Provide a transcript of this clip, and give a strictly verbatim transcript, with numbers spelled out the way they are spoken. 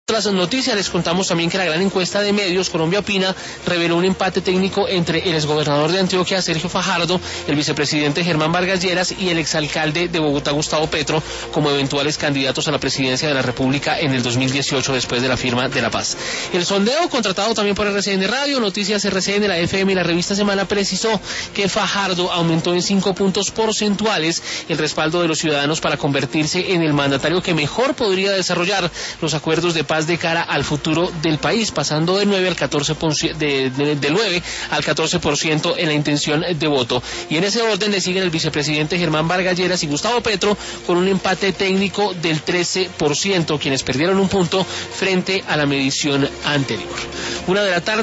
Las noticias les contamos también que la gran encuesta de medios Colombia Opina reveló un empate técnico entre el exgobernador de Antioquia Sergio Fajardo, el vicepresidente Germán Vargas Lleras y el exalcalde de Bogotá Gustavo Petro como eventuales candidatos a la presidencia de la República en el dos mil dieciocho después de la firma de la paz. El sondeo contratado también por R C N Radio, Noticias R C N, la F M y la revista Semana precisó que Fajardo aumentó en cinco puntos porcentuales el respaldo de los ciudadanos para convertirse en el mandatario que mejor podría desarrollar los acuerdos de paz de cara al futuro del país, pasando de nueve al catorce por ciento, de, de, del nueve al catorce por ciento en la intención de voto. Y en ese orden le siguen el vicepresidente Germán Vargas Lleras y Gustavo Petro con un empate técnico del trece por ciento, quienes perdieron un punto frente a la medición anterior. Una de la tarde.